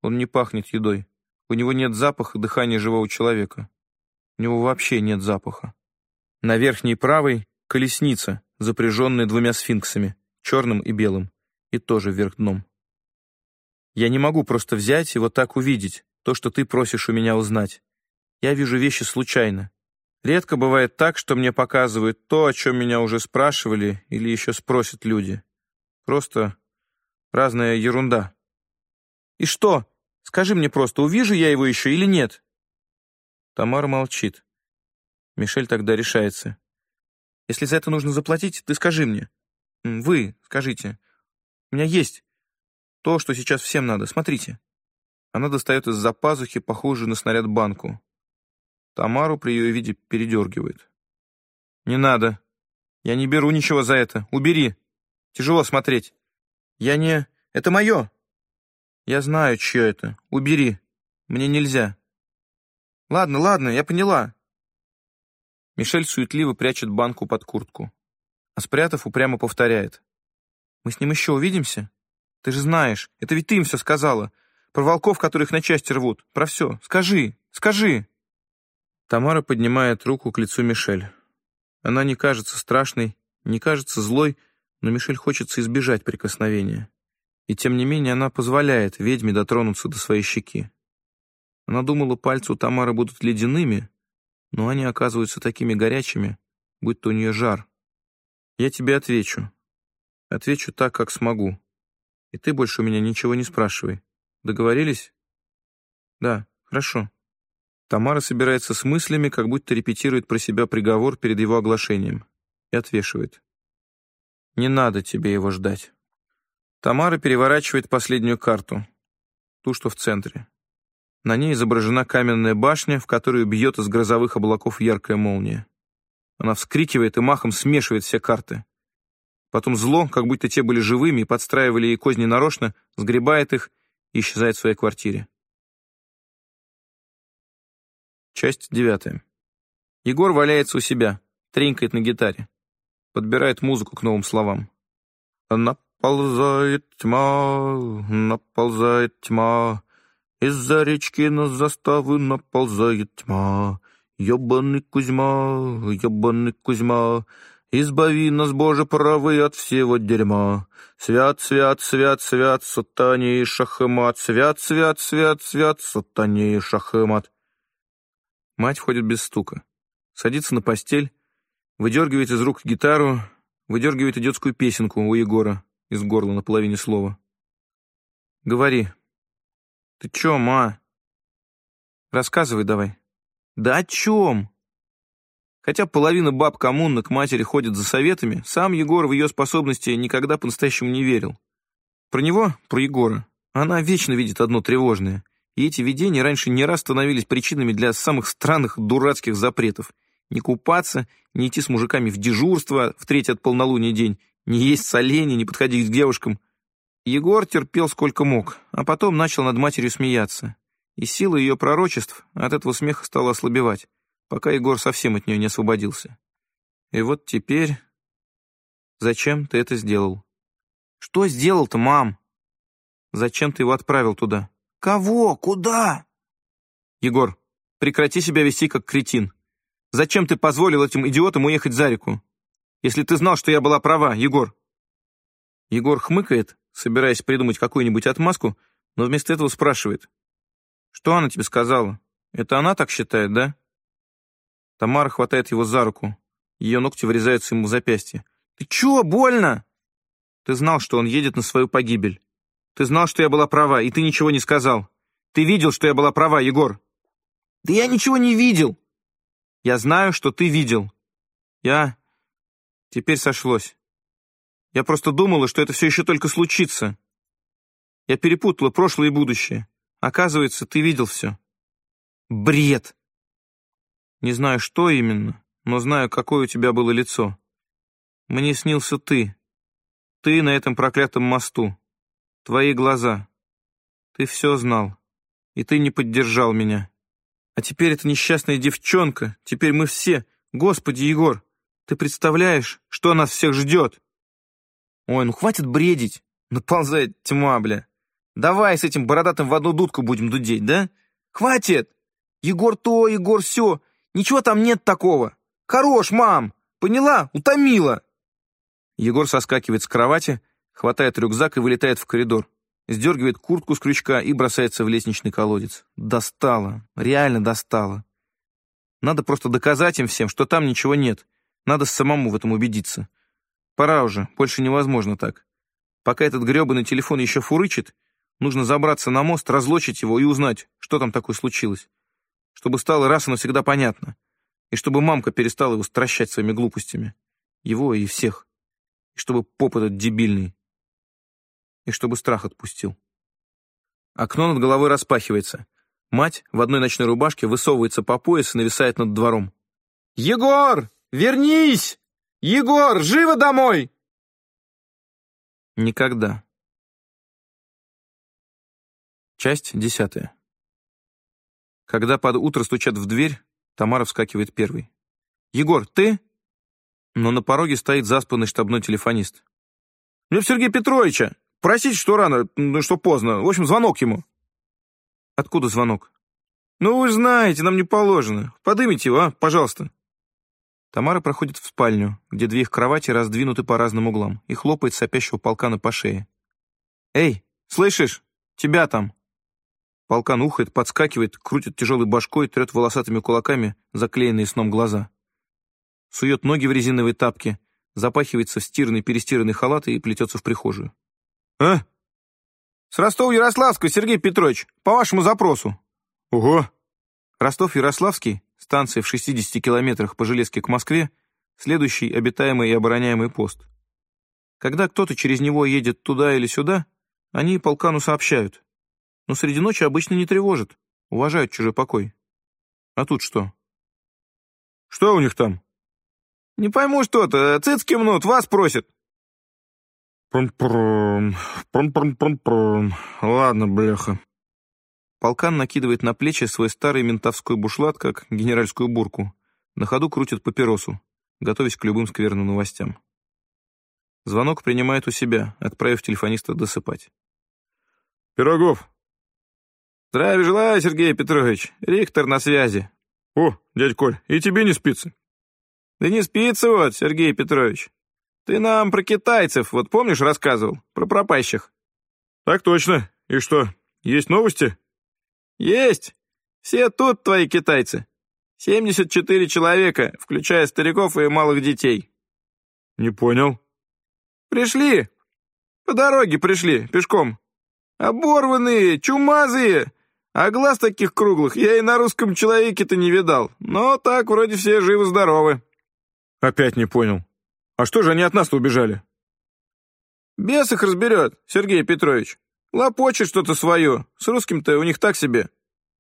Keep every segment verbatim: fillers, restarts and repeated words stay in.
Он не пахнет едой. У него нет запаха дыхания живого человека. У него вообще нет запаха. На верхней правой — колесница, запряженная двумя сфинксами, черным и белым, и тоже вверх дном. Я не могу просто взять и вот так увидеть то, что ты просишь у меня узнать. Я вижу вещи случайно. Редко бывает так, что мне показывают то, о чем меня уже спрашивали или еще спросят люди. Просто разная ерунда. И что? Скажи мне просто, увижу я его еще или нет? Тамара молчит. Мишель тогда решается. Если за это нужно заплатить, ты скажи мне. Вы скажите. У меня есть то, что сейчас всем надо. Смотрите. Она достает из-за пазухи похожую на снаряд банку. Тамару при ее виде передергивает. «Не надо. Я не беру ничего за это. Убери. Тяжело смотреть. Я не... Это мое. Я знаю, чье это. Убери. Мне нельзя». «Ладно, ладно, я поняла». Мишель суетливо прячет банку под куртку, а спрятав, упрямо повторяет. «Мы с ним еще увидимся? Ты же знаешь, это ведь ты им все сказала. Про волков, которых на части рвут. Про все. Скажи, скажи». Тамара поднимает руку к лицу Мишель. Она не кажется страшной, не кажется злой, но Мишель хочется избежать прикосновения. И тем не менее она позволяет ведьме дотронуться до своей щеки. Она думала, пальцы у Тамары будут ледяными, но они оказываются такими горячими, будто у нее жар. Я тебе отвечу. Отвечу так, как смогу. И ты больше у меня ничего не спрашивай. Договорились? Да, хорошо. Тамара собирается с мыслями, как будто репетирует про себя приговор перед его оглашением, и отвешивает. Не надо тебе его ждать. Тамара переворачивает последнюю карту, ту, что в центре. На ней изображена каменная башня, в которую бьет из грозовых облаков яркая молния. Она вскрикивает и махом смешивает все карты. Потом зло, как будто те были живыми и подстраивали ей козни нарочно, сгребает их и исчезает в своей квартире. Часть девятая. Егор валяется у себя, тренькает на гитаре, подбирает музыку к новым словам. Наползает тьма, наползает тьма, из-за речки на заставы наползает тьма. Ёбаный Кузьма, ёбаный Кузьма, избави нас, Боже правый, от всего дерьма. Свят, свят, свят, свят, сатане и шахмат, свят, свят, свят, свят, сатане и шахмат. Мать входит без стука, садится на постель, выдергивает из рук гитару, выдергивает детскую песенку у Егора из горла на половине слова. «Говори». «Ты чё, ма?» «Рассказывай давай». «Да о чем?» Хотя половина баб коммуны к матери ходит за советами, сам Егор в ее способности никогда по-настоящему не верил. Про него, про Егора, она вечно видит одно тревожное. И эти видения раньше не раз становились причинами для самых странных дурацких запретов. Не купаться, не идти с мужиками в дежурство в третий от полнолуния день, не есть соленья, не подходить к девушкам. Егор терпел сколько мог, а потом начал над матерью смеяться. И сила ее пророчеств от этого смеха стала ослабевать, пока Егор совсем от нее не освободился. И вот теперь... Зачем ты это сделал? Что сделал-то, мам? Зачем ты его отправил туда? Кого? Куда? Егор, прекрати себя вести как кретин. Зачем ты позволил этим идиотам уехать за реку? Если ты знал, что я была права, Егор. Егор хмыкает, собираясь придумать какую-нибудь отмазку, но вместо этого спрашивает. Что она тебе сказала? Это она так считает, да? Тамара хватает его за руку. Ее ногти врезаются ему в запястье. Ты чё, больно? Ты знал, что он едет на свою погибель. Ты знал, что я была права, и ты ничего не сказал. Ты видел, что я была права, Егор. Да я ничего не видел. Я знаю, что ты видел. Я... Теперь сошлось. Я просто думала, что это все еще только случится. Я перепутала прошлое и будущее. Оказывается, ты видел все. Бред. Не знаю, что именно, но знаю, какое у тебя было лицо. Мне снился ты. Ты на этом проклятом мосту. Твои глаза. Ты все знал. И ты не поддержал меня. А теперь эта несчастная девчонка. Теперь мы все. Господи, Егор, ты представляешь, что нас всех ждет? Ой, ну хватит бредить. Наползает тьма, бля. Давай с этим бородатым в одну дудку будем дудеть, да? Хватит! Егор то, Егор сё. Ничего там нет такого. Хорош, мам! Поняла? Утомила!» Егор соскакивает с кровати, хватает рюкзак и вылетает в коридор. Сдергивает куртку с крючка и бросается в лестничный колодец. Достало. Реально достало. Надо просто доказать им всем, что там ничего нет. Надо самому в этом убедиться. Пора уже, больше невозможно так. Пока этот гребаный телефон еще фурычит, нужно забраться на мост, разлочить его и узнать, что там такое случилось. Чтобы стало раз и навсегда понятно. И чтобы мамка перестала его стращать своими глупостями. Его и всех. И чтобы поп этот дебильный. И чтобы страх отпустил. Окно над головой распахивается. Мать в одной ночной рубашке высовывается по пояс и нависает над двором. «Егор, вернись! Егор, живо домой!» Никогда. Часть десятая. Когда под утро стучат в дверь, Тамара вскакивает первой. «Егор, ты?» Но на пороге стоит заспанный штабной телефонист. «Мне в Сергея Петровича! Просить, что рано, ну, что поздно. В общем, звонок ему». «Откуда звонок?» «Ну, вы знаете, нам не положено. Подымите его, а, пожалуйста». Тамара проходит в спальню, где две их кровати раздвинуты по разным углам, и хлопает сопящего полкана по шее. «Эй, слышишь? Тебя там!» Полкан ухает, подскакивает, крутит тяжелой башкой, трет волосатыми кулаками заклеенные сном глаза. Сует ноги в резиновые тапки, запахивается в стиранный-перестиранный халат и плетется в прихожую. «А?» «С Ростова-Ярославского, Сергей Петрович, по вашему запросу». «Ого!» Ростов-Ярославский, станция в шестидесяти километрах по железке к Москве, следующий обитаемый и обороняемый пост. Когда кто-то через него едет туда или сюда, они полкану сообщают. Но среди ночи обычно не тревожат, уважают чужой покой. А тут что? «Что у них там?» «Не пойму что-то, цицки мнут, вас просят». «Пром-пром, пром-пром-пром-пром, ладно, бляха». Полкан накидывает на плечи свой старый ментовской бушлат, как генеральскую бурку. На ходу крутит папиросу, готовясь к любым скверным новостям. Звонок принимает у себя, отправив телефониста досыпать. «Пирогов». «Здравия желаю, Сергей Петрович. Рихтер на связи». «О, дядь Коль, и тебе не спится?» «Да не спится вот, Сергей Петрович. Ты нам про китайцев, вот помнишь, рассказывал? Про пропащих». «Так точно. И что, есть новости?» «Есть. Все тут твои китайцы. семьдесят четыре человека, включая стариков и малых детей». «Не понял». «Пришли. По дороге пришли, пешком. Оборванные, чумазые. А глаз таких круглых я и на русском человеке-то не видал. Но так вроде все живы-здоровы». «Опять не понял. А что же они от нас-то убежали?» «Бес их разберет, Сергей Петрович. Лопочет что-то свое. С русским-то у них так себе».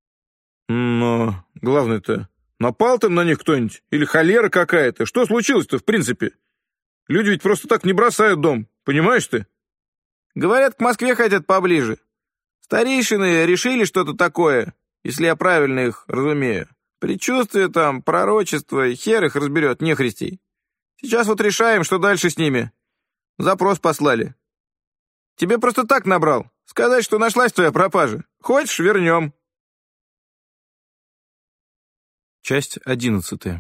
«Но главное-то, напал там на них кто-нибудь? Или холера какая-то? Что случилось-то в принципе? Люди ведь просто так не бросают дом, понимаешь ты?» «Говорят, к Москве хотят поближе. Старейшины решили что-то такое, если я правильно их разумею. Предчувствие там, пророчество, хер их разберет, нехристей. Сейчас вот решаем, что дальше с ними. Запрос послали. Тебе просто так набрал. Сказать, что нашлась твоя пропажа. Хочешь, вернем». Часть одиннадцатая.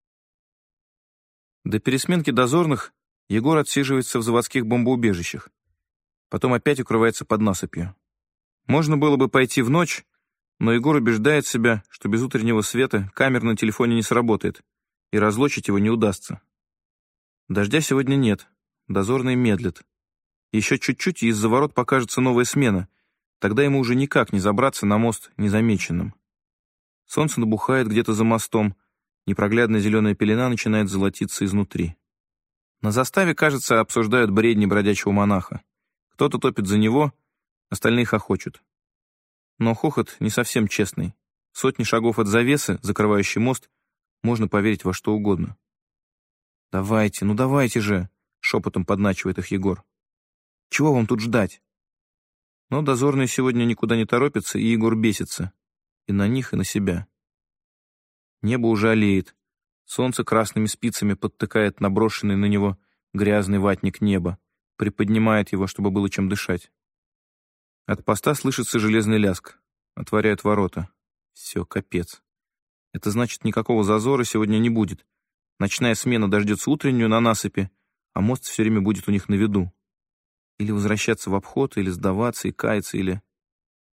До пересменки дозорных Егор отсиживается в заводских бомбоубежищах. Потом опять укрывается под насыпью. Можно было бы пойти в ночь, но Егор убеждает себя, что без утреннего света камера на телефоне не сработает, и разлочить его не удастся. Дождя сегодня нет, дозорные медлят. Еще чуть-чуть, и из-за ворот покажется новая смена, тогда ему уже никак не забраться на мост незамеченным. Солнце набухает где-то за мостом, непроглядная зеленая пелена начинает золотиться изнутри. На заставе, кажется, обсуждают бредни бродячего монаха. Кто-то топит за него, остальные хохочут. Но хохот не совсем честный. Сотни шагов от завесы, закрывающей мост, можно поверить во что угодно. «Давайте, ну давайте же!» — шепотом подначивает их Егор. «Чего вам тут ждать?» Но дозорные сегодня никуда не торопятся, и Егор бесится. И на них, и на себя. Небо уже алеет. Солнце красными спицами подтыкает наброшенный на него грязный ватник неба, приподнимает его, чтобы было чем дышать. От поста слышится железный ляск. Отворяют ворота. Все, капец. Это значит, никакого зазора сегодня не будет. Ночная смена дождется утреннюю на насыпи, а мост все время будет у них на виду. Или возвращаться в обход, или сдаваться и каяться, или...